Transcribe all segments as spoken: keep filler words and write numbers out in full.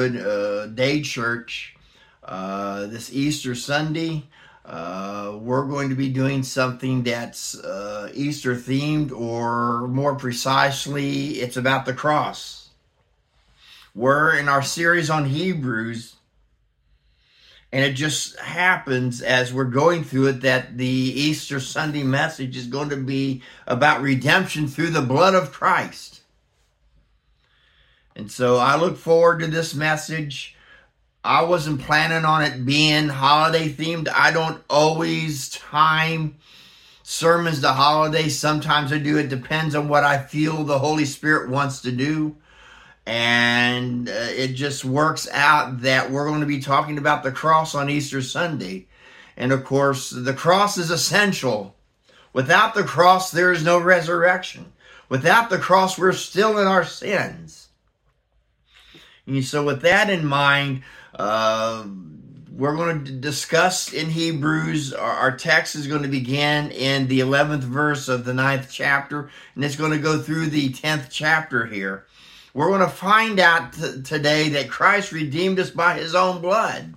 a, a day church uh, this Easter Sunday. Uh, we're going to be doing something that's uh, Easter themed, or more precisely, it's about the cross. We're in our series on Hebrews, and it just happens as we're going through it that the Easter Sunday message is going to be about redemption through the blood of Christ. And so I look forward to this message. I wasn't planning on it being holiday themed. I don't always time sermons to holidays. Sometimes I do. It depends on what I feel the Holy Spirit wants to do. And uh, it just works out that we're going to be talking about the cross on Easter Sunday. And of course, the cross is essential. Without the cross, there is no resurrection. Without the cross, we're still in our sins. And so with that in mind, Uh, we're going to discuss in Hebrews. Our, our text is going to begin in the eleventh verse of the ninth chapter, and it's going to go through the tenth chapter here. We're going to find out t- today that Christ redeemed us by his own blood.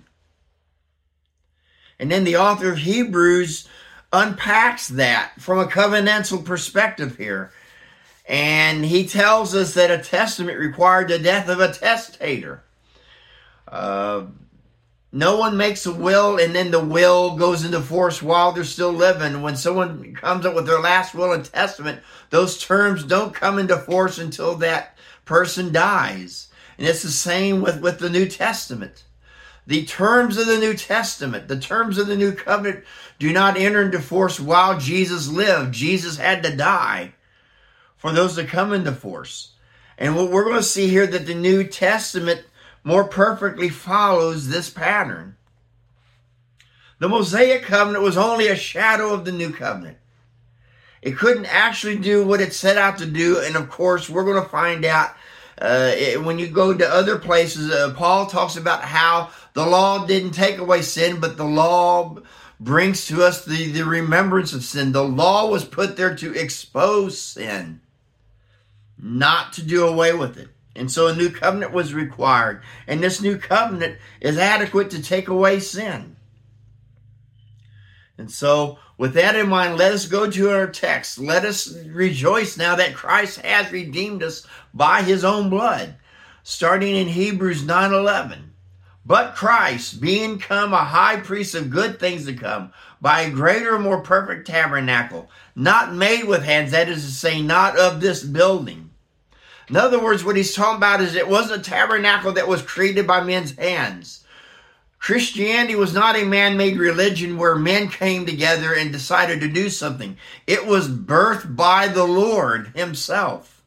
And then the author of Hebrews unpacks that from a covenantal perspective here. And he tells us that a testament required the death of a testator. Uh, no one makes a will and then the will goes into force while they're still living. When someone comes up with their last will and testament, those terms don't come into force until that person dies. And it's the same with, with the New Testament. The terms of the New Testament, the terms of the New Covenant, do not enter into force while Jesus lived. Jesus had to die for those to come into force. And what we're going to see here, that the New Testament more perfectly follows this pattern. The Mosaic covenant was only a shadow of the new covenant. It couldn't actually do what it set out to do. And of course, we're going to find out uh, it, when you go to other places, uh, Paul talks about how the law didn't take away sin, but the law brings to us the, the remembrance of sin. The law was put there to expose sin, not to do away with it. And so a new covenant was required. And this new covenant is adequate to take away sin. And so with that in mind, let us go to our text. Let us rejoice now that Christ has redeemed us by his own blood. Starting in Hebrews nine eleven. But Christ, being come a high priest of good things to come, by a greater, more perfect tabernacle, not made with hands, that is to say, not of this building. In other words, what he's talking about is it wasn't a tabernacle that was created by men's hands. Christianity was not a man-made religion where men came together and decided to do something. It was birthed by the Lord himself.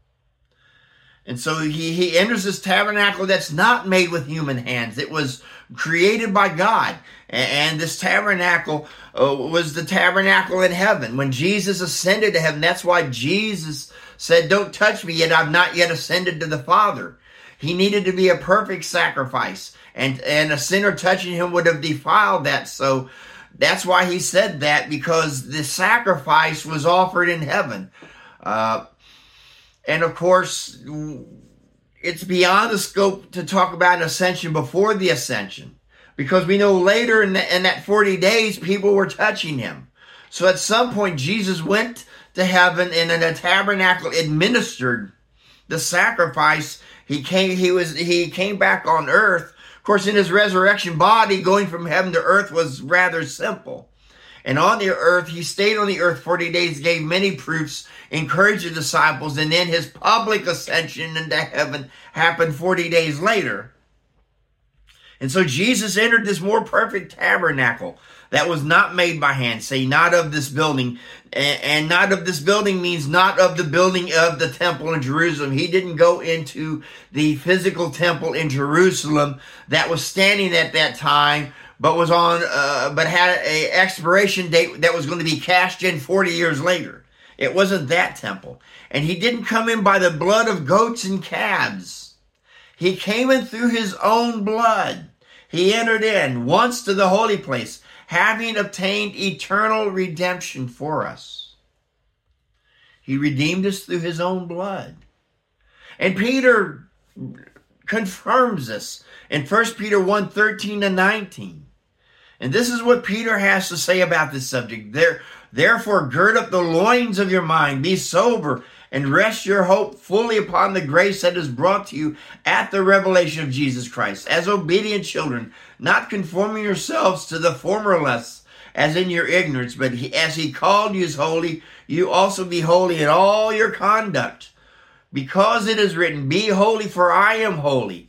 And so he, he enters this tabernacle that's not made with human hands. It was created by God. And this tabernacle uh, was the tabernacle in heaven. When Jesus ascended to heaven, that's why Jesus said, "Don't touch me, yet I've not yet ascended to the Father." He needed to be a perfect sacrifice, and, and a sinner touching him would have defiled that. So that's why he said that, because the sacrifice was offered in heaven. Uh, and of course, it's beyond the scope to talk about an ascension before the ascension, because we know later in, the, in that forty days, people were touching him. So at some point, Jesus went to heaven and in a tabernacle administered the sacrifice. He came, he was, he came back on earth. Of course, in his resurrection body, going from heaven to earth was rather simple. And on the earth, he stayed on the earth forty days, gave many proofs, encouraged the disciples, and then his public ascension into heaven happened forty days later. And so Jesus entered this more perfect tabernacle that was not made by hand. Say, not of this building. And not of this building means not of the building of the temple in Jerusalem. He didn't go into the physical temple in Jerusalem that was standing at that time, but was on, uh, but had an expiration date that was going to be cashed in forty years later. It wasn't that temple. And he didn't come in by the blood of goats and calves. He came in through his own blood. He entered in once to the holy place, having obtained eternal redemption for us. He redeemed us through his own blood. And Peter confirms this in First Peter one, thirteen to nineteen. And this is what Peter has to say about this subject. There, therefore, gird up the loins of your mind, be sober, and rest your hope fully upon the grace that is brought to you at the revelation of Jesus Christ. As obedient children, not conforming yourselves to the former lusts, as in your ignorance, but he, as he called you is holy, you also be holy in all your conduct. Because it is written, be holy, for I am holy.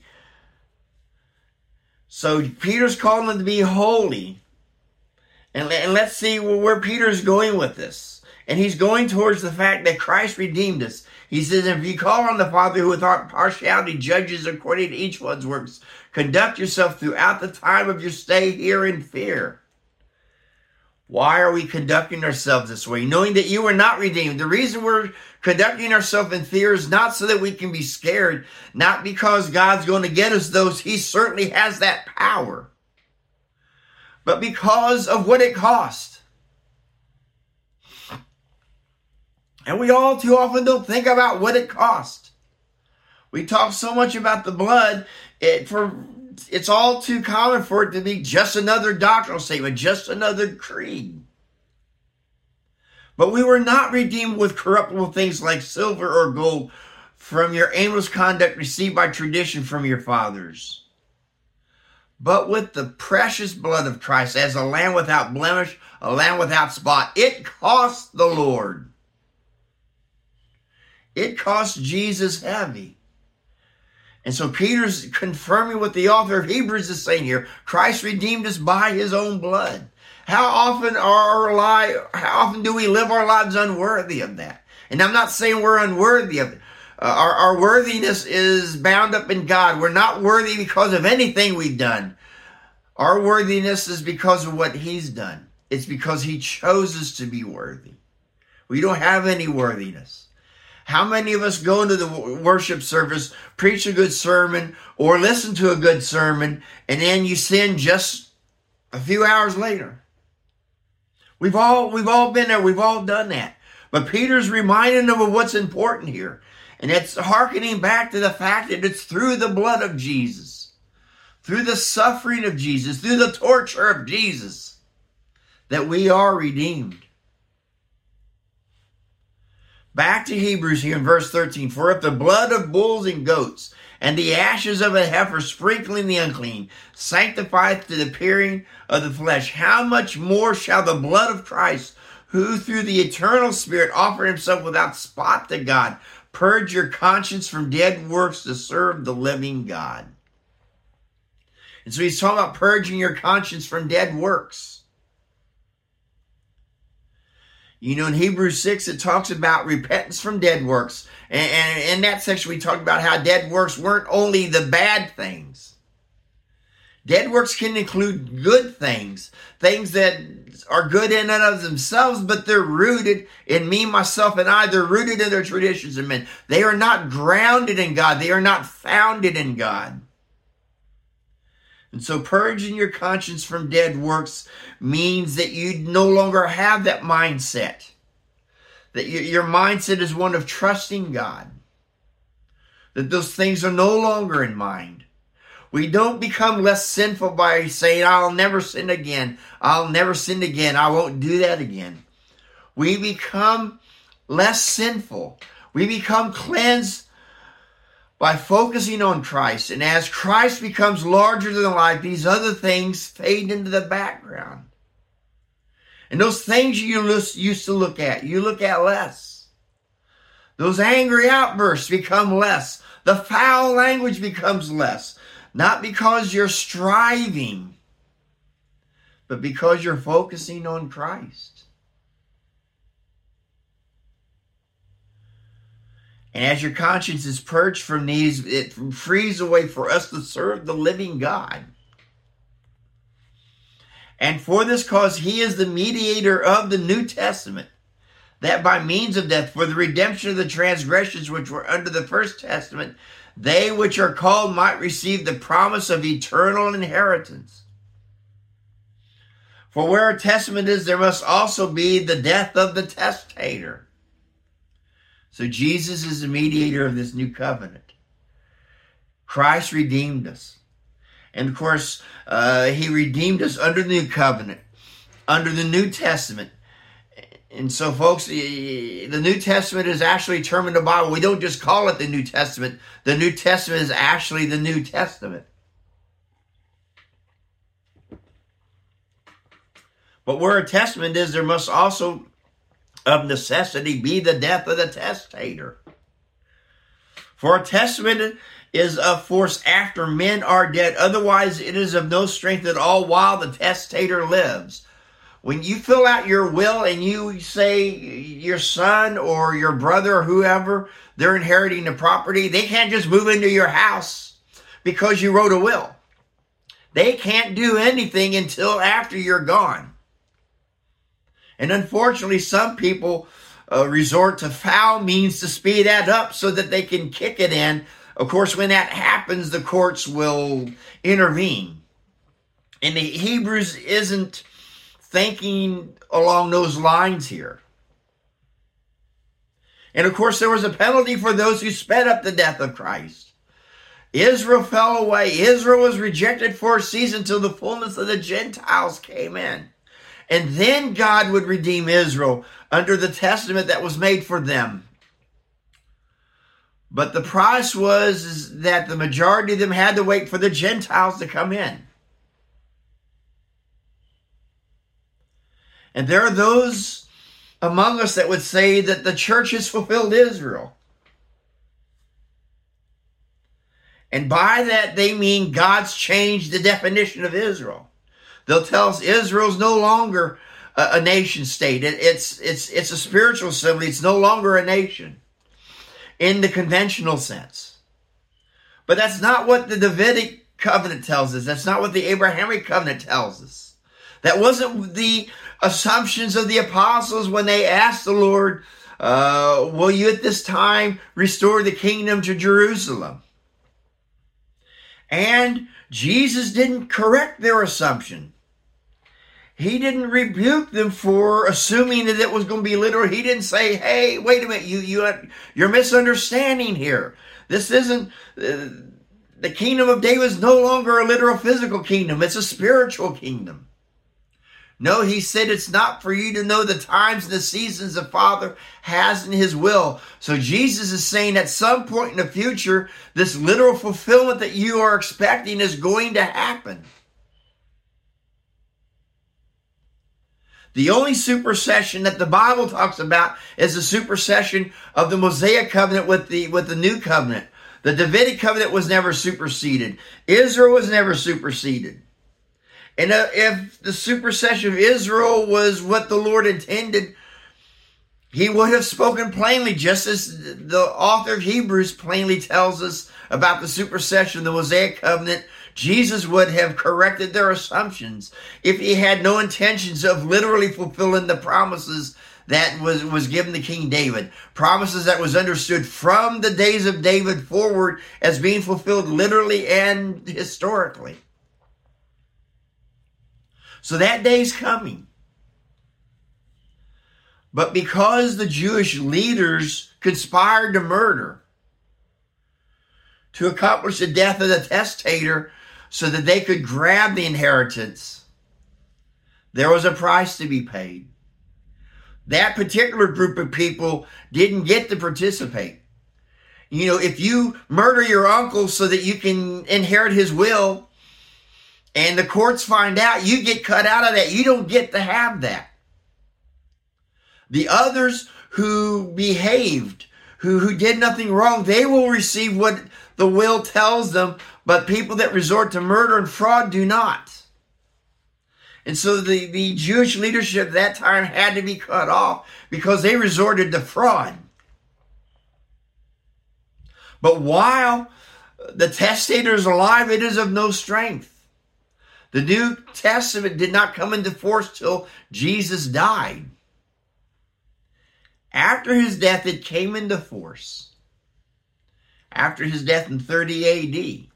So Peter's calling them to be holy. And, and let's see where Peter's going with this. And he's going towards the fact that Christ redeemed us. He says, if you call on the Father who without partiality judges according to each one's works, conduct yourself throughout the time of your stay here in fear. Why are we conducting ourselves this way? Knowing that you are not redeemed. The reason we're conducting ourselves in fear is not so that we can be scared, not because God's going to get us, though he certainly has that power, but because of what it cost. And we all too often don't think about what it cost. We talk so much about the blood, it for it's all too common for it to be just another doctrinal statement, just another creed. But we were not redeemed with corruptible things like silver or gold from your aimless conduct received by tradition from your fathers, but with the precious blood of Christ as a lamb without blemish, a lamb without spot. It cost the Lord. It cost Jesus heavy. And so Peter's confirming what the author of Hebrews is saying here. Christ redeemed us by his own blood. How often are our li- how often do we live our lives unworthy of that? And I'm not saying we're unworthy of it. Uh, our, our worthiness is bound up in God. We're not worthy because of anything we've done. Our worthiness is because of what he's done. It's because he chose us to be worthy. We don't have any worthiness. How many of us go into the worship service, preach a good sermon, or listen to a good sermon, and then you sin just a few hours later? We've all, we've all been there. We've all done that. But Peter's reminding them of what's important here. And it's hearkening back to the fact that it's through the blood of Jesus, through the suffering of Jesus, through the torture of Jesus, that we are redeemed. Back to Hebrews here in verse thirteen. For if the blood of bulls and goats and the ashes of a heifer sprinkling the unclean sanctifieth to the appearing of the flesh, how much more shall the blood of Christ, who through the eternal Spirit offered himself without spot to God, purge your conscience from dead works to serve the living God? And so he's talking about purging your conscience from dead works. You know, in Hebrews six, it talks about repentance from dead works. And, and in that section, we talked about how dead works weren't only the bad things. Dead works can include good things, things that are good in and of themselves, but they're rooted in me, myself, and I. They're rooted in their traditions and men. They are not grounded in God. They are not founded in God. And so purging your conscience from dead works means that you no longer have that mindset. That your mindset is one of trusting God. That those things are no longer in mind. We don't become less sinful by saying, I'll never sin again. I'll never sin again. I won't do that again. We become less sinful. We become cleansed by focusing on Christ. And as Christ becomes larger than life, these other things fade into the background. And those things you used to look at, you look at less. Those angry outbursts become less. The foul language becomes less. Not because you're striving, but because you're focusing on Christ. And as your conscience is purged from these, it frees a way for us to serve the living God. And for this cause, he is the mediator of the New Testament, that by means of death, for the redemption of the transgressions which were under the first testament, they which are called might receive the promise of eternal inheritance. For where a testament is, there must also be the death of the testator. So Jesus is the mediator of this new covenant. Christ redeemed us. And of course, uh, he redeemed us under the new covenant, under the New Testament. And so, folks, the New Testament is actually a term in the Bible. We don't just call it the New Testament. The New Testament is actually the New Testament. But where a testament is, there must also, of necessity, be the death of the testator. For a testament is of force after men are dead. Otherwise, it is of no strength at all while the testator lives. When you fill out your will and you say your son or your brother or whoever, they're inheriting the property, they can't just move into your house because you wrote a will. They can't do anything until after you're gone. And unfortunately, some people uh, resort to foul means to speed that up so that they can kick it in. Of course, when that happens, the courts will intervene. And the Hebrews isn't thinking along those lines here. And of course, there was a penalty for those who sped up the death of Christ. Israel fell away. Israel was rejected for a season till the fullness of the Gentiles came in. And then God would redeem Israel under the testament that was made for them. But the price was that the majority of them had to wait for the Gentiles to come in. And there are those among us that would say that the church has fulfilled Israel. And by that they mean God's changed the definition of Israel. They'll tell us Israel's no longer a, a nation state. It, it's, it's, it's a spiritual assembly. It's no longer a nation in the conventional sense. But that's not what the Davidic covenant tells us. That's not what the Abrahamic covenant tells us. That wasn't the assumptions of the apostles when they asked the Lord, uh, will you at this time restore the kingdom to Jerusalem? And Jesus didn't correct their assumption. He didn't rebuke them for assuming that it was going to be literal. He didn't say, hey, wait a minute, you, you, you're misunderstanding here. This isn't, uh, the kingdom of David is no longer a literal physical kingdom. It's a spiritual kingdom. No, he said it's not for you to know the times and the seasons the Father has in his will. So Jesus is saying at some point in the future, this literal fulfillment that you are expecting is going to happen. The only supersession that the Bible talks about is the supersession of the Mosaic covenant with the, with the new covenant. The Davidic covenant was never superseded. Israel was never superseded. And uh, if the supersession of Israel was what the Lord intended, he would have spoken plainly, just as the author of Hebrews plainly tells us about the supersession of the Mosaic covenant. Jesus would have corrected their assumptions if he had no intentions of literally fulfilling the promises that was, was given to King David. Promises that was understood from the days of David forward as being fulfilled literally and historically. So that day's coming. But because the Jewish leaders conspired to murder, to accomplish the death of the testator so that they could grab the inheritance, there was a price to be paid. That particular group of people didn't get to participate. You know, if you murder your uncle so that you can inherit his will, and the courts find out, you get cut out of that. You don't get to have that. The others who behaved, who, who did nothing wrong, they will receive what the will tells them, but people that resort to murder and fraud do not. And so the, the Jewish leadership at that time had to be cut off because they resorted to fraud. But while the testator is alive, it is of no strength. The New Testament did not come into force till Jesus died. After his death, it came into force. After his death in thirty A D.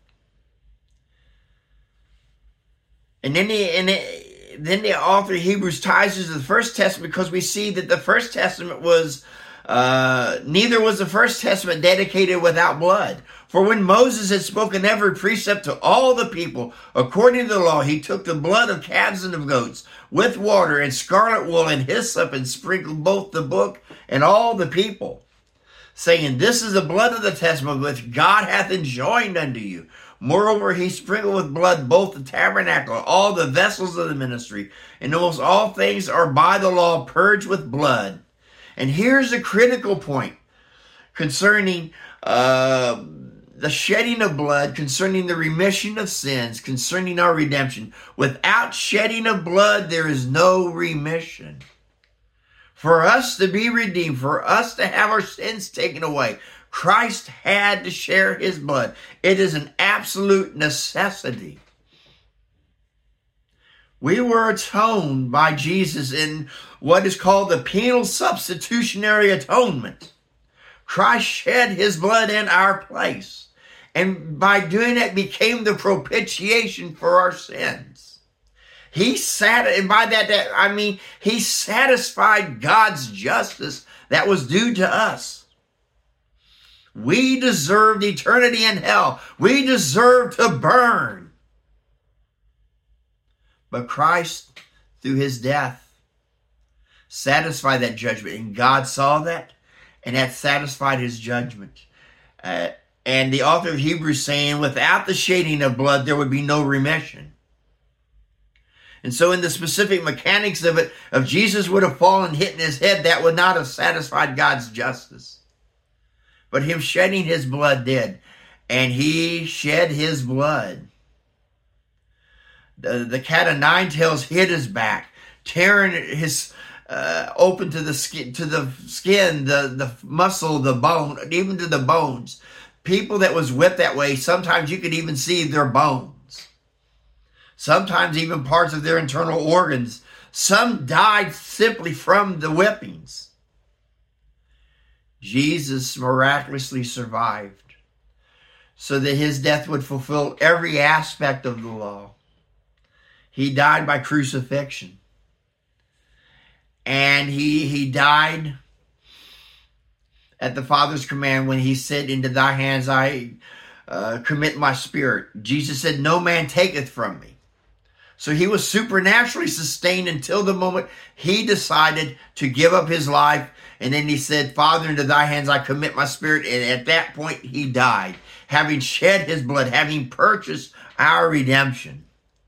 And then the, and the, then the author of Hebrews ties us to the First Testament because we see that the First Testament was uh, Uh, neither was the first testament dedicated without blood. For when Moses had spoken every precept to all the people, according to the law, he took the blood of calves and of goats with water and scarlet wool and hyssop and sprinkled both the book and all the people, saying, This is the blood of the testament which God hath enjoined unto you. Moreover, he sprinkled with blood both the tabernacle, all the vessels of the ministry, and almost all things are by the law purged with blood. And here's a critical point concerning uh, the shedding of blood, concerning the remission of sins, concerning our redemption. Without shedding of blood, there is no remission. For us to be redeemed, for us to have our sins taken away, Christ had to share his blood. It is an absolute necessity. We were atoned by Jesus in what is called the penal substitutionary atonement. Christ shed his blood in our place, and by doing it became the propitiation for our sins. He sat, and by that, that I mean, he satisfied God's justice that was due to us. We deserved eternity in hell. We deserved to burn. But Christ, through his death, satisfied that judgment. And God saw that and had satisfied his judgment. Uh, and the author of Hebrews saying, without the shedding of blood, there would be no remission. And so in the specific mechanics of it, if Jesus would have fallen, hit in his head, that would not have satisfied God's justice. But him shedding his blood did. And he shed his blood. The, the cat of nine tails hit his back, tearing his uh, open to the skin, to the skin, the, the muscle, the bone, even to the bones. People that was whipped that way, sometimes you could even see their bones. Sometimes even parts of their internal organs. Some died simply from the whippings. Jesus miraculously survived so that his death would fulfill every aspect of the law. He died by crucifixion. And he, he died at the Father's command when he said, Into thy hands I uh, commit my spirit. Jesus said, No man taketh from me. So he was supernaturally sustained until the moment he decided to give up his life. And then he said, Father, into thy hands I commit my spirit. And at that point he died, having shed his blood, having purchased our redemption.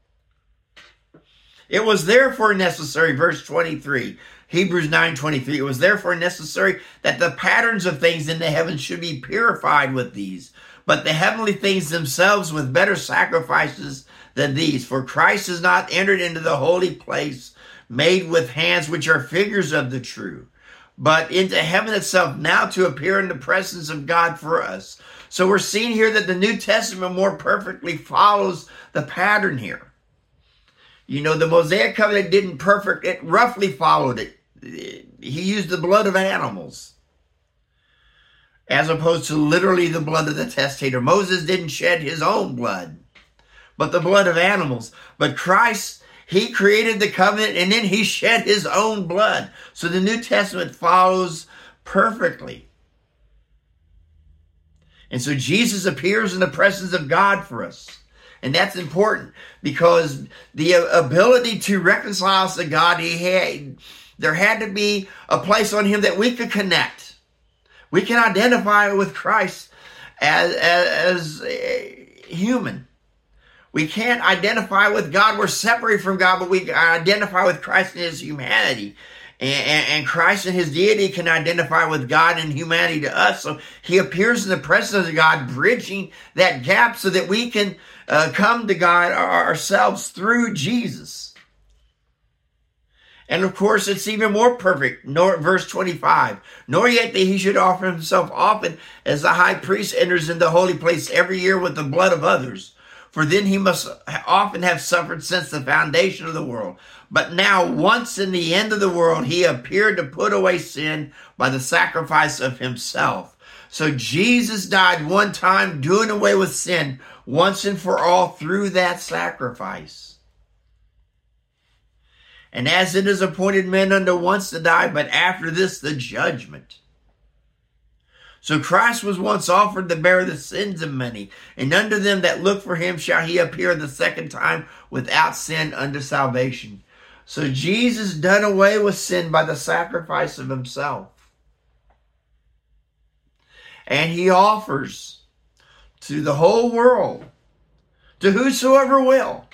It was therefore necessary, verse twenty-three, Hebrews nine twenty-three, it was therefore necessary that the patterns of things in the heavens should be purified with these, but the heavenly things themselves with better sacrifices than these. For Christ has not entered into the holy place made with hands, which are figures of the true, but into heaven itself, now to appear in the presence of God for us. So we're seeing here that the New Testament more perfectly follows the pattern here. You know, the Mosaic covenant didn't perfect, it roughly followed it. He used the blood of animals as opposed to literally the blood of the testator. Moses didn't shed his own blood, but the blood of animals. But Christ, he created the covenant and then he shed his own blood. So the New Testament follows perfectly. And so Jesus appears in the presence of God for us. And that's important because the ability to reconcile us to God, he had, there had to be a place on him that we could connect. We can identify with Christ as, as, as a human. We can't identify with God. We're separated from God, but we can identify with Christ in his humanity. And, and, and Christ and his deity can identify with God and humanity to us. So he appears in the presence of God, bridging that gap so that we can uh, come to God ourselves through Jesus. And of course, it's even more perfect. Nor, verse twenty-five, nor yet that he should offer himself often as the high priest enters into the holy place every year with the blood of others. For then he must often have suffered since the foundation of the world. But now, once in the end of the world, he appeared to put away sin by the sacrifice of himself. So Jesus died one time, doing away with sin once and for all through that sacrifice. And as it is appointed men unto once to die, but after this the judgment. So Christ was once offered to bear the sins of many, and unto them that look for him shall he appear the second time without sin unto salvation. So Jesus done away with sin by the sacrifice of himself. And he offers to the whole world, to whosoever will.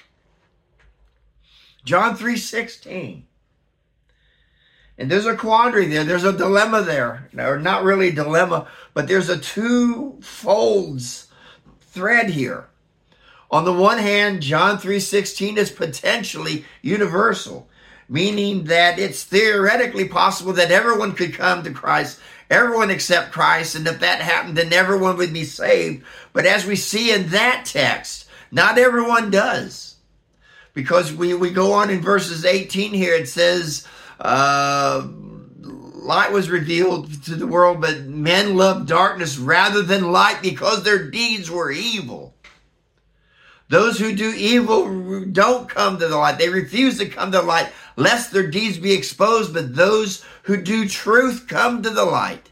John three sixteen. And there's a quandary there. There's a dilemma there. Or not really a dilemma, but there's a two folds thread here. On the one hand, John three sixteen is potentially universal, meaning that it's theoretically possible that everyone could come to Christ, everyone accept Christ, and if that happened, then everyone would be saved. But as we see in that text, not everyone does. Because we, we go on in verses eighteen here, it says, Uh, light was revealed to the world, but men loved darkness rather than light because their deeds were evil. Those who do evil don't come to the light. They refuse to come to the light lest their deeds be exposed, but those who do truth come to the light.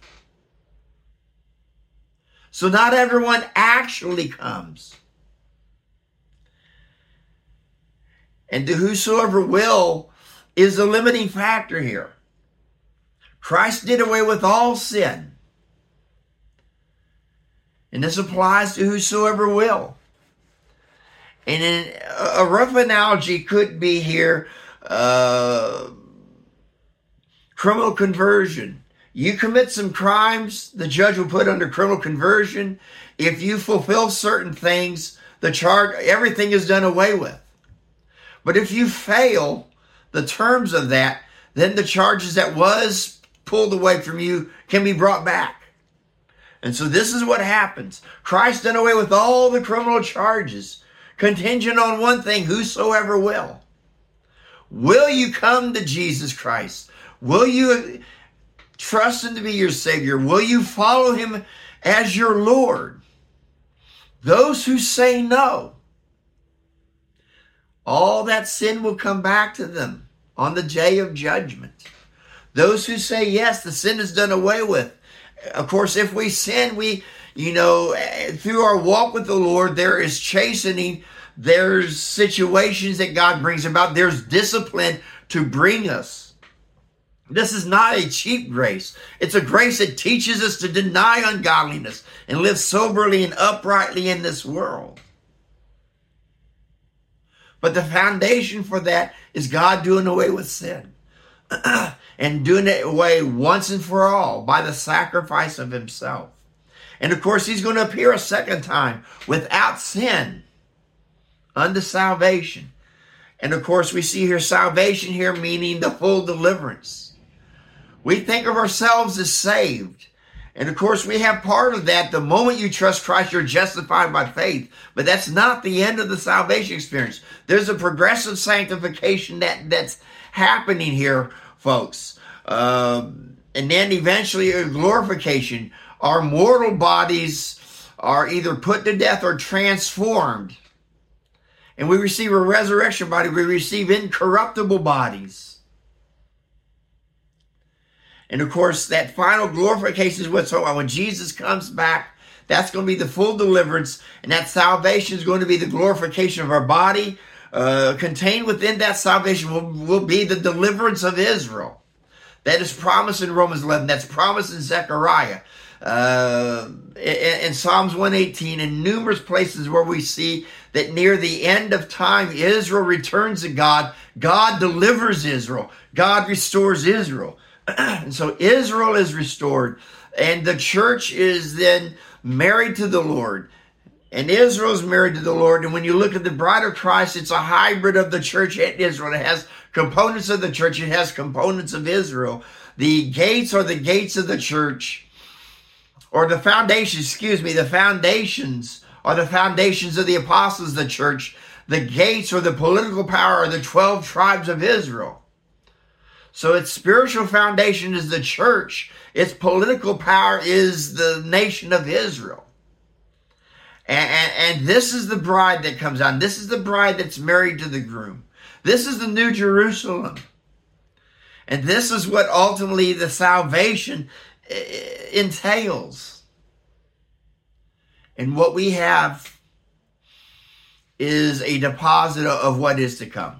So not everyone actually comes. And to whosoever will is the limiting factor here. Christ did away with all sin. And this applies to whosoever will. And in a rough analogy could be here, uh, criminal conversion. You commit some crimes, the judge will put under criminal conversion. If you fulfill certain things, the charge, everything is done away with. But if you fail the terms of that, then the charges that was pulled away from you can be brought back. And so this is what happens. Christ done away with all the criminal charges, contingent on one thing, whosoever will. Will you come to Jesus Christ? Will you trust him to be your Savior? Will you follow him as your Lord? Those who say no, all that sin will come back to them on the day of judgment. Those who say yes, the sin is done away with. Of course, if we sin, we, you know, through our walk with the Lord, there is chastening. There's situations that God brings about. There's discipline to bring us. This is not a cheap grace. It's a grace that teaches us to deny ungodliness and live soberly and uprightly in this world. But the foundation for that is God doing away with sin and doing it away once and for all by the sacrifice of himself. And of course, he's going to appear a second time without sin unto salvation. And of course, we see here salvation here meaning the full deliverance. We think of ourselves as saved. And of course, we have part of that. The moment you trust Christ, you're justified by faith. But that's not the end of the salvation experience. There's a progressive sanctification that, that's happening here, folks. Um, and then eventually a glorification. Our mortal bodies are either put to death or transformed. And we receive a resurrection body. We receive incorruptible bodies. And of course, that final glorification is what's on. When Jesus comes back, that's going to be the full deliverance. And that salvation is going to be the glorification of our body. Uh, contained within that salvation will, will be the deliverance of Israel. That is promised in Romans eleven. That's promised in Zechariah. Uh, in, in Psalms one eighteen, in numerous places where we see that near the end of time, Israel returns to God. God delivers Israel. God restores Israel. And so Israel is restored, and the church is then married to the Lord, and Israel is married to the Lord. And when you look at the bride of Christ, it's a hybrid of the church and Israel. It has components of the church. It has components of Israel. The gates are the gates of the church, or the foundation, excuse me, the foundations are the foundations of the apostles of the church. The gates or the political power are the twelve tribes of Israel. So its spiritual foundation is the church. Its political power is the nation of Israel. And, and, and this is the bride that comes on. This is the bride that's married to the groom. This is the New Jerusalem. And this is what ultimately the salvation entails. And what we have is a deposit of what is to come.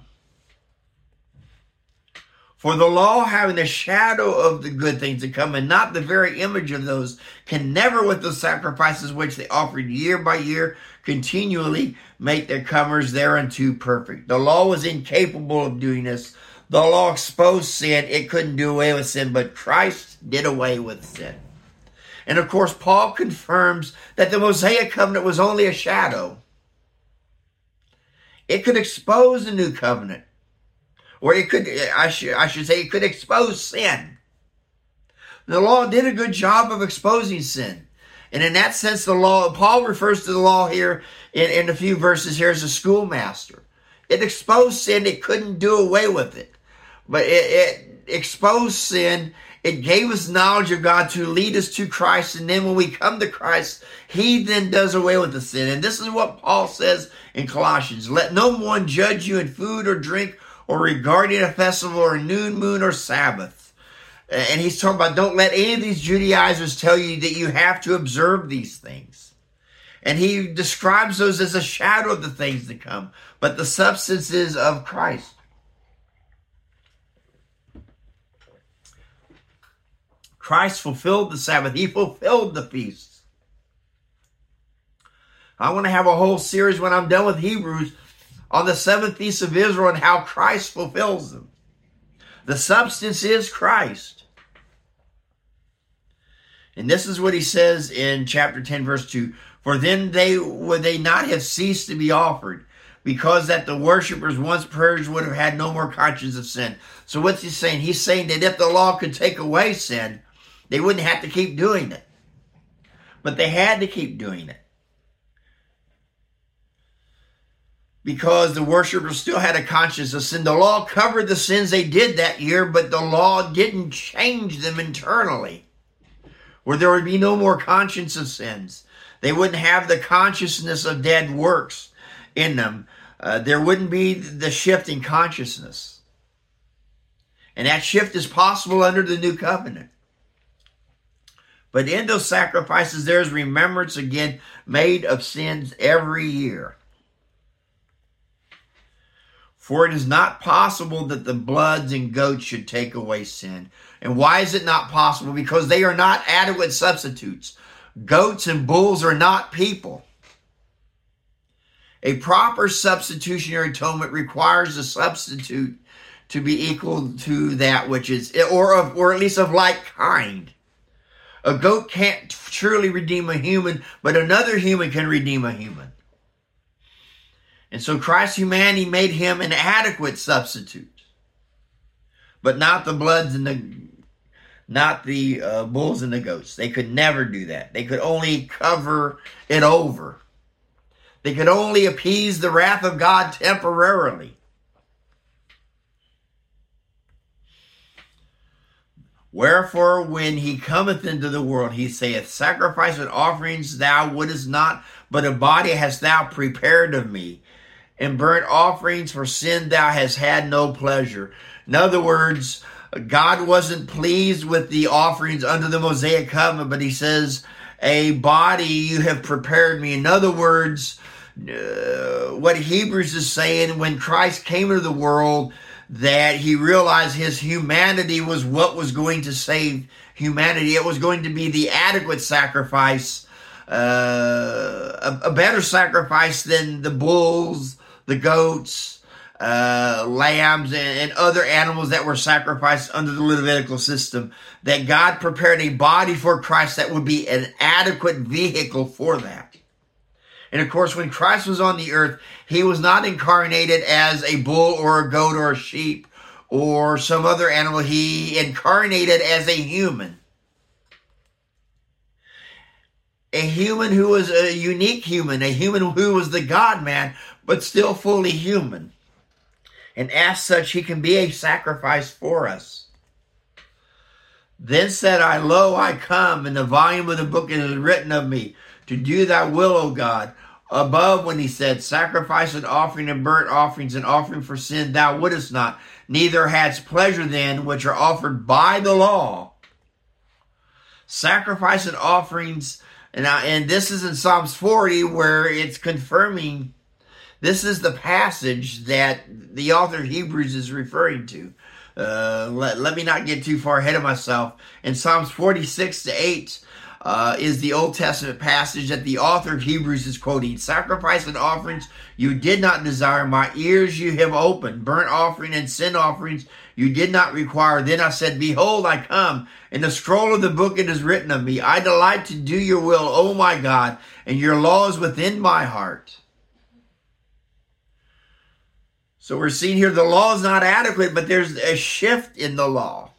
For the law, having the shadow of the good things to come and not the very image of those, can never with the sacrifices which they offered year by year continually make their comers thereunto perfect. The law was incapable of doing this. The law exposed sin. It couldn't do away with sin, but Christ did away with sin. And of course, Paul confirms that the Mosaic covenant was only a shadow. It could expose the new covenant. Or it could, I should, I should say, it could expose sin. The law did a good job of exposing sin. And in that sense, the law, Paul refers to the law here in, in a few verses here as a schoolmaster. It exposed sin. It couldn't do away with it. But it, it exposed sin. It gave us knowledge of God to lead us to Christ. And then when we come to Christ, he then does away with the sin. And this is what Paul says in Colossians. Let no one judge you in food or drink or regarding a festival or a noon, moon, or Sabbath. And he's talking about don't let any of these Judaizers tell you that you have to observe these things. And he describes those as a shadow of the things to come, but the substance is of Christ. Christ fulfilled the Sabbath. He fulfilled the feasts. I want to have a whole series when I'm done with Hebrews on the seven feasts of Israel and how Christ fulfills them. The substance is Christ. And this is what he says in chapter ten, verse two. For then they would they not have ceased to be offered, because that the worshipers once purged would have had no more conscience of sin. So what's he saying? He's saying that if the law could take away sin, they wouldn't have to keep doing it. But they had to keep doing it. Because the worshipers still had a conscience of sin. The law covered the sins they did that year, but the law didn't change them internally, where there would be no more conscience of sins. They wouldn't have the consciousness of dead works in them. Uh, there wouldn't be the shift in consciousness. And that shift is possible under the new covenant. But in those sacrifices, there is remembrance again made of sins every year. For it is not possible that the bloods and goats should take away sin. And why is it not possible? Because they are not adequate substitutes. Goats and bulls are not people. A proper substitutionary atonement requires the substitute to be equal to that which is, or of, or at least of like kind. A goat can't truly redeem a human, but another human can redeem a human. And so Christ's humanity made him an adequate substitute, but not the bloods and the, not the uh, bulls and the goats. They could never do that. They could only cover it over. They could only appease the wrath of God temporarily. Wherefore, when he cometh into the world, he saith, sacrifice and offerings thou wouldest not, but a body hast thou prepared of me. And burnt offerings for sin thou hast had no pleasure. In other words, God wasn't pleased with the offerings under the Mosaic covenant, but he says, a body you have prepared me. In other words, uh, what Hebrews is saying, when Christ came into the world, that he realized his humanity was what was going to save humanity. It was going to be the adequate sacrifice, uh, a, a better sacrifice than the bulls, the goats, uh, lambs, and, and other animals that were sacrificed under the Levitical system. That God prepared a body for Christ that would be an adequate vehicle for that. And of course, when Christ was on the earth, he was not incarnated as a bull or a goat or a sheep or some other animal. He incarnated as a human. A human who was a unique human, a human who was the God-man, but still fully human. And as such, he can be a sacrifice for us. Then said I, lo, I come, and the volume of the book is written of me, to do thy will, O God. Above, when he said, sacrifice and offering and burnt offerings and offering for sin, thou wouldest not, neither hadst pleasure then, which are offered by the law. Sacrifice and offerings And, I, and this is in Psalms forty where it's confirming, this is the passage that the author of Hebrews is referring to. Uh, let, let me not get too far ahead of myself. In Psalms forty-six to eight uh, is the Old Testament passage that the author of Hebrews is quoting. Sacrifice and offerings you did not desire, my ears you have opened. Burnt offering and sin offerings you did not require. Then I said, behold, I come. In the scroll of the book it is written of me. I delight to do your will, O my God, and your law is within my heart. So we're seeing here the law is not adequate, but there's a shift in the law.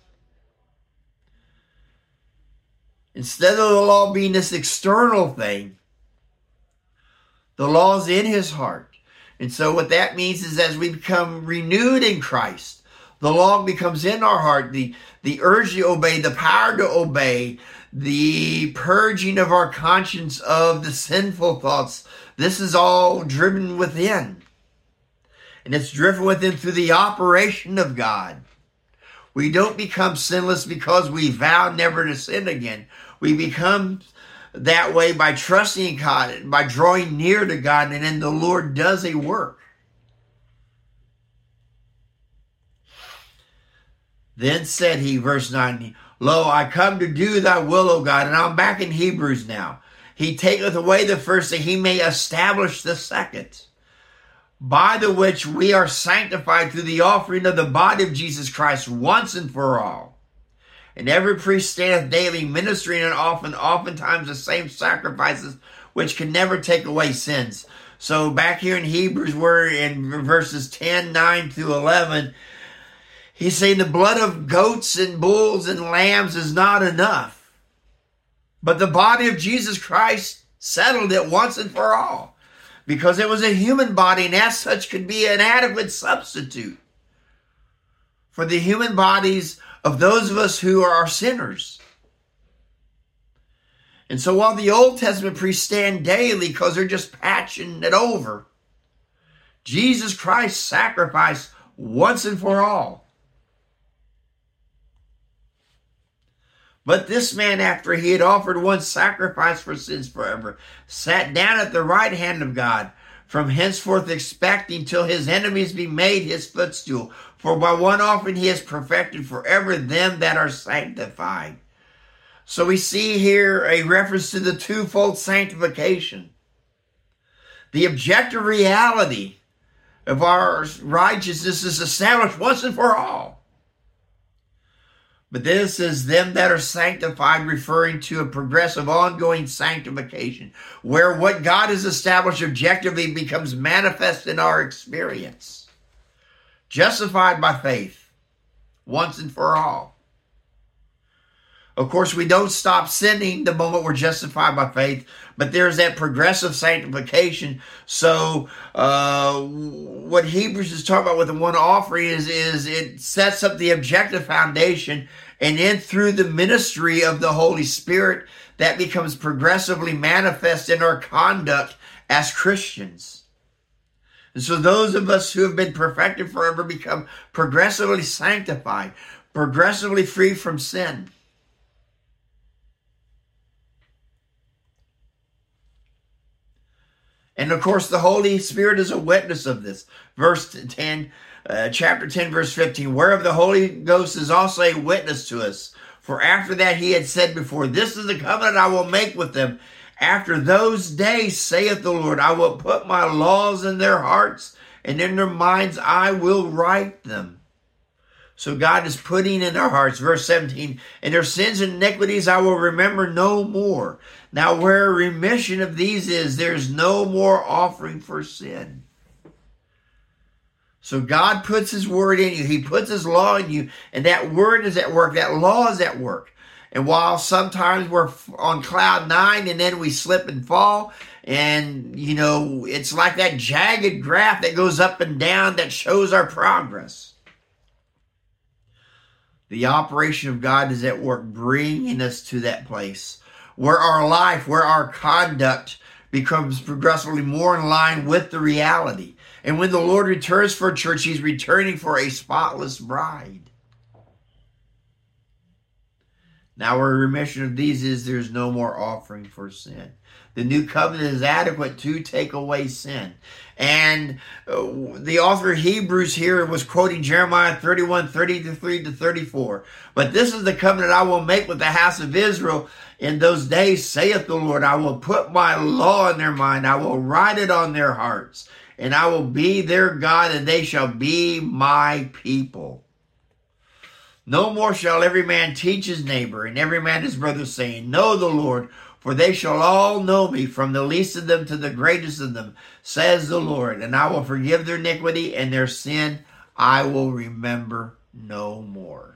Instead of the law being this external thing, the law is in his heart. And so what that means is as we become renewed in Christ, the law becomes in our heart, the, the urge to obey, the power to obey, the purging of our conscience of the sinful thoughts. This is all driven within. And it's driven within through the operation of God. We don't become sinless because we vow never to sin again. We become that way by trusting in God, by drawing near to God, and then the Lord does a work. Then said he, verse nine, lo, I come to do thy will, O God. And I'm back in Hebrews now. He taketh away the first that he may establish the second, by the which we are sanctified through the offering of the body of Jesus Christ once and for all. And every priest standeth daily ministering and often, oftentimes the same sacrifices, which can never take away sins. So back here in Hebrews, we're in verses ten, nine through eleven. He's saying the blood of goats and bulls and lambs is not enough. But the body of Jesus Christ settled it once and for all. Because it was a human body, and as such could be an adequate substitute for the human bodies of those of us who are sinners. And so while the Old Testament priests stand daily because they're just patching it over, Jesus Christ sacrificed once and for all. But this man, after he had offered one sacrifice for sins forever, sat down at the right hand of God, from henceforth expecting till his enemies be made his footstool. For by one offering he has perfected forever them that are sanctified. So we see here a reference to the twofold sanctification. The objective reality of our righteousness is established once and for all. But this is them that are sanctified, referring to a progressive, ongoing sanctification, where what God has established objectively becomes manifest in our experience. Justified by faith, once and for all. Of course, we don't stop sinning the moment we're justified by faith, but there's that progressive sanctification. So uh, what Hebrews is talking about with the one offering is, is it sets up the objective foundation, and then through the ministry of the Holy Spirit, that becomes progressively manifest in our conduct as Christians. And so those of us who have been perfected forever become progressively sanctified, progressively free from sin. And of course, the Holy Spirit is a witness of this. Verse ten, uh, chapter ten, verse fifteen, whereof the Holy Ghost is also a witness to us. For after that he had said before, this is the covenant I will make with them. After those days, saith the Lord, I will put my laws in their hearts, and in their minds I will write them. So God is putting in our hearts, verse seventeen, and their sins and iniquities I will remember no more. Now where remission of these is, there's no more offering for sin. So God puts his word in you. He puts his law in you, and that word is at work. That law is at work. And while sometimes we're on cloud nine and then we slip and fall, and, you know, it's like that jagged graph that goes up and down that shows our progress. The operation of God is at work, bringing us to that place where our life, where our conduct becomes progressively more in line with the reality. And when the Lord returns for a church, he's returning for a spotless bride. Now a remission of these is there's no more offering for sin. The new covenant is adequate to take away sin. And uh, the author of Hebrews here was quoting Jeremiah thirty-one, thirty-three to thirty-four. But this is the covenant I will make with the house of Israel in those days, saith the Lord. I will put my law in their mind. I will write it on their hearts. And I will be their God, and they shall be my people. No more shall every man teach his neighbor, and every man his brother, saying, Know the Lord, for they shall all know me, from the least of them to the greatest of them, says the Lord. And I will forgive their iniquity, and their sin I will remember no more.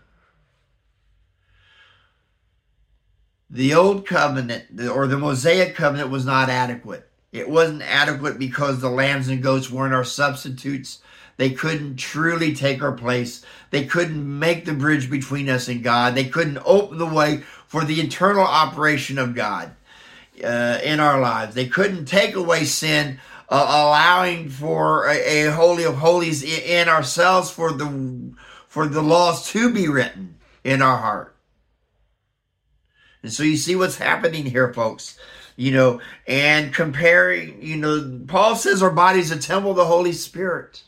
The old covenant, or the Mosaic covenant, was not adequate. It wasn't adequate because the lambs and goats weren't our substitutes. They couldn't truly take our place. They couldn't make the bridge between us and God. They couldn't open the way for the internal operation of God uh, in our lives. They couldn't take away sin, uh, allowing for a, a holy of holies in, in ourselves, for the for the laws to be written in our heart. And so you see what's happening here, folks. You know, and comparing, you know, Paul says our body's a temple of the Holy Spirit.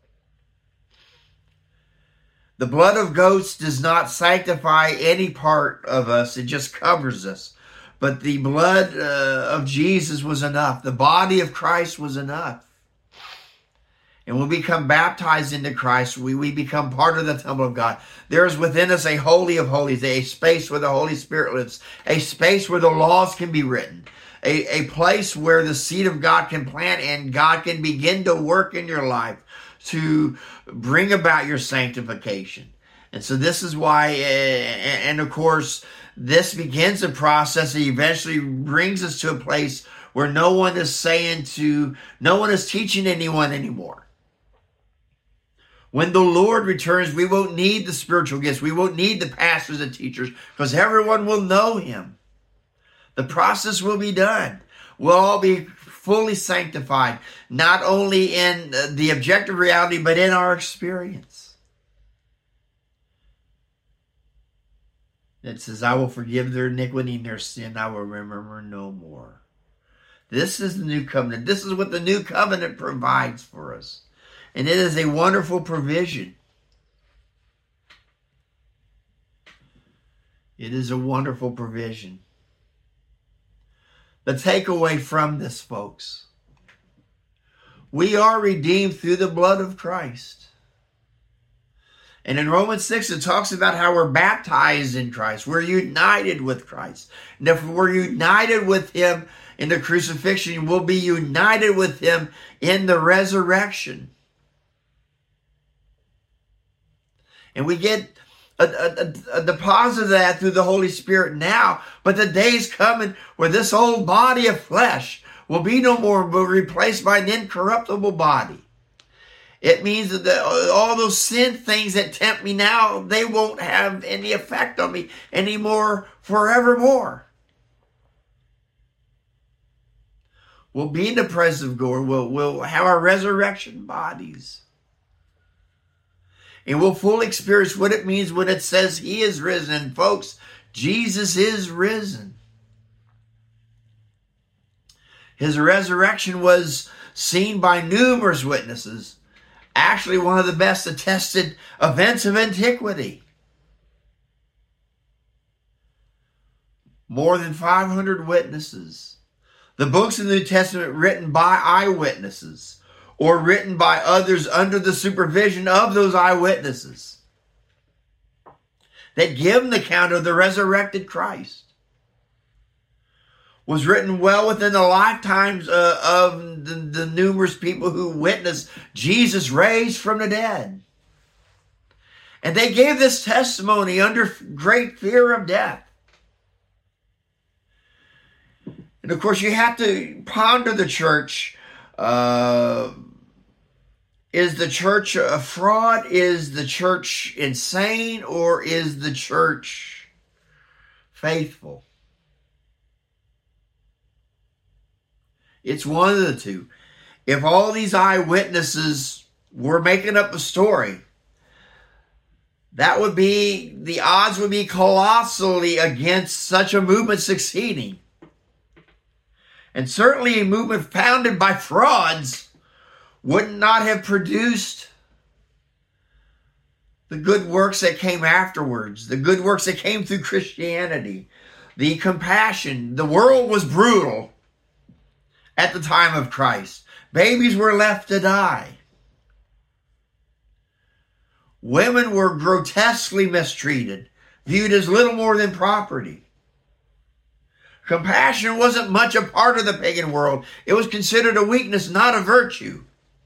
The blood of goats does not sanctify any part of us. It just covers us. But the blood uh, of Jesus was enough. The body of Christ was enough. And when we become baptized into Christ, we, we become part of the temple of God. There is within us a holy of holies, a space where the Holy Spirit lives, a space where the laws can be written, a, a place where the seed of God can plant and God can begin to work in your life to bring about your sanctification. And so this is why, and of course, this begins a process that eventually brings us to a place where no one is saying to, no one is teaching anyone anymore. When the Lord returns, we won't need the spiritual gifts. We won't need the pastors and teachers because everyone will know him. The process will be done. We'll all be fully sanctified, not only in the objective reality, but in our experience. It says, I will forgive their iniquity and their sin. I will remember no more. This is the new covenant. This is what the new covenant provides for us. And it is a wonderful provision. It is a wonderful provision. The takeaway from this, folks, we are redeemed through the blood of Christ. And in Romans six, it talks about how we're baptized in Christ. We're united with Christ. And if we're united with him in the crucifixion, we'll be united with him in the resurrection. And we get a, a, a deposit of that through the Holy Spirit now. But the day's coming where this old body of flesh will be no more, but replaced by an incorruptible body. It means that the, all those sin things that tempt me now, they won't have any effect on me anymore forevermore. We'll be in the presence of God. We'll, we'll have our resurrection bodies. And we'll fully experience what it means when it says he is risen. And folks, Jesus is risen. His resurrection was seen by numerous witnesses. Actually, one of the best attested events of antiquity. More than five hundred witnesses. The books of the New Testament written by eyewitnesses, or written by others under the supervision of those eyewitnesses, that give an account of the resurrected Christ, was written well within the lifetimes uh, of the, the numerous people who witnessed Jesus raised from the dead. And they gave this testimony under great fear of death. And of course, you have to ponder the church. Uh, is the church a fraud? Is the church insane? Or is the church faithful? It's one of the two. If all these eyewitnesses were making up a story, That would be, the odds would be colossally against such a movement succeeding. And certainly a movement founded by frauds would not have produced the good works that came afterwards, the good works that came through Christianity, the compassion. The world was brutal at the time of Christ. Babies were left to die. Women were grotesquely mistreated, viewed as little more than property. Compassion wasn't much a part of the pagan world. It was considered a weakness, not a virtue.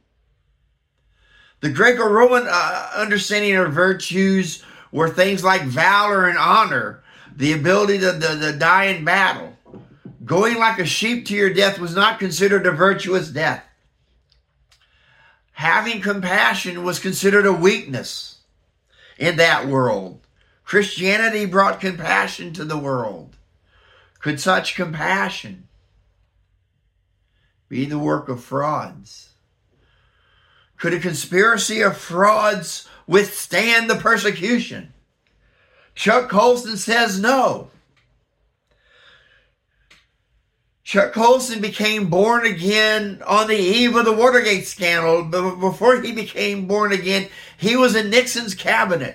The Greco-Roman uh, understanding of virtues were things like valor and honor, the ability to, to, to die in battle. Going like a sheep to your death was not considered a virtuous death. Having compassion was considered a weakness in that world. Christianity brought compassion to the world. Could such compassion be the work of frauds? Could a conspiracy of frauds withstand the persecution? Chuck Colson says no. Chuck Colson became born again on the eve of the Watergate scandal. But before he became born again, he was in Nixon's cabinet.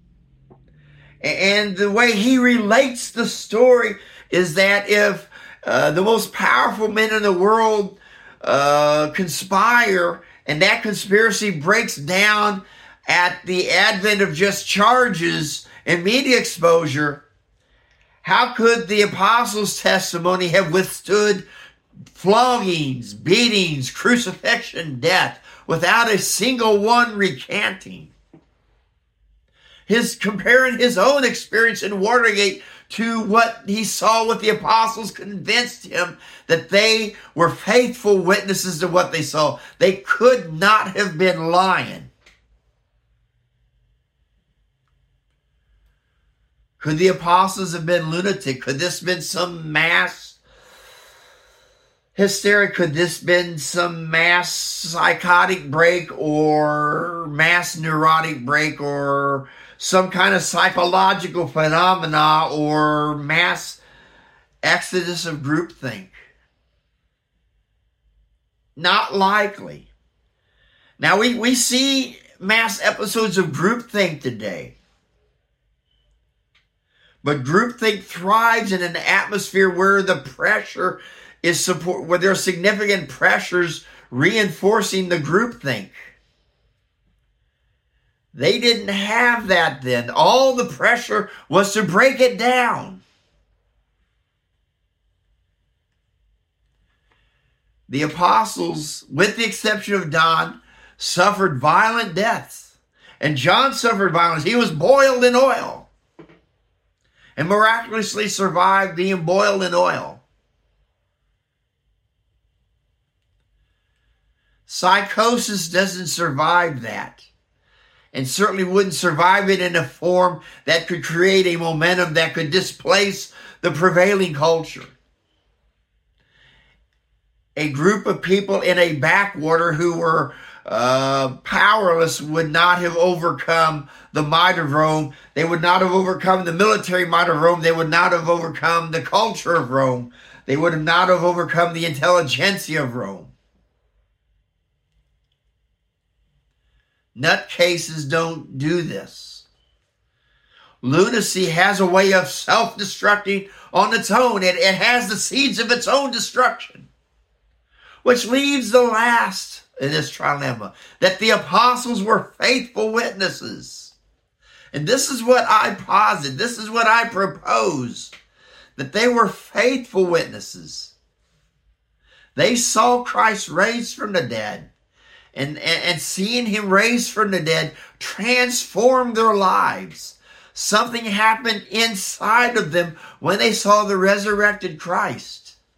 And the way he relates the story is that if uh, the most powerful men in the world uh, conspire, and that conspiracy breaks down at the advent of just charges and media exposure, how could the apostles' testimony have withstood floggings, beatings, crucifixion, death, without a single one recanting? His comparing his own experience in Watergate to what he saw with the apostles convinced him that they were faithful witnesses to what they saw. They could not have been lying. Could the apostles have been lunatic? Could this have been some mass hysteria? Could this have been some mass psychotic break or mass neurotic break or some kind of psychological phenomena or mass exodus of groupthink? Not likely. Now, we, we see mass episodes of groupthink today. But groupthink thrives in an atmosphere where the pressure is support, where there are significant pressures reinforcing the groupthink. They didn't have that then. All the pressure was to break it down. The apostles, with the exception of John, suffered violent deaths. And John suffered violence. He was boiled in oil and miraculously survived being boiled in oil. Psychosis doesn't survive that, and certainly wouldn't survive it in a form that could create a momentum that could displace the prevailing culture. A group of people in a backwater who were uh, powerless would not have overcome the might of Rome. They would not have overcome the military might of Rome. They would not have overcome the culture of Rome. They would have not have overcome the intelligentsia of Rome. Nutcases don't do this. Lunacy has a way of self-destructing on its own. It, it has the seeds of its own destruction, which leaves the last in this trilemma, that the apostles were faithful witnesses. And this is what I posit, this is what I propose, that they were faithful witnesses. They saw Christ raised from the dead, and, and, and seeing him raised from the dead transformed their lives. Something happened inside of them when they saw the resurrected Christ.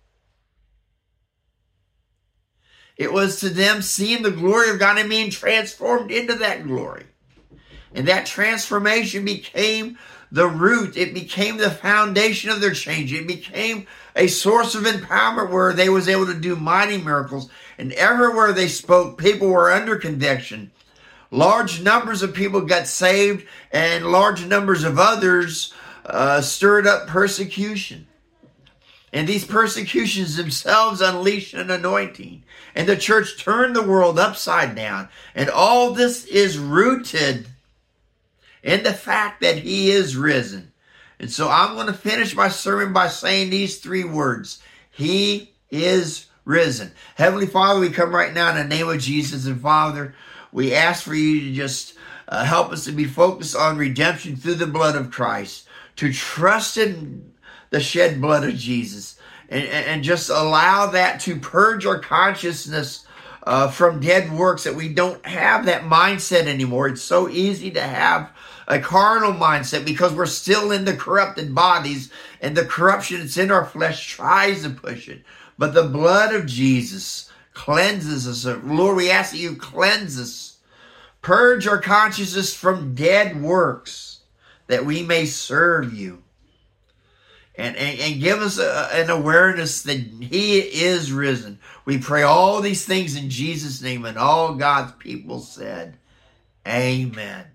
It was to them seeing the glory of God and being transformed into that glory. And that transformation became the root. It became the foundation of their change. It became a source of empowerment where they was able to do mighty miracles. And everywhere they spoke, people were under conviction. Large numbers of people got saved, and large numbers of others uh, stirred up persecution. And these persecutions themselves unleashed an anointing. And the church turned the world upside down. And all this is rooted in the fact that he is risen. And so I'm going to finish my sermon by saying these three words. He is risen. Heavenly Father, we come right now in the name of Jesus. And Father, we ask for you to just uh, help us to be focused on redemption through the blood of Christ. To trust in the shed blood of Jesus. And, and just allow that to purge our consciousness uh, from dead works, that we don't have that mindset anymore. It's so easy to have a carnal mindset because we're still in the corrupted bodies, and the corruption that's in our flesh tries to push it. But the blood of Jesus cleanses us. Lord, we ask that you cleanse us. Purge our consciousness from dead works, that we may serve you. And, and, and give us a, an awareness that he is risen. We pray all these things in Jesus' name, and all God's people said, amen.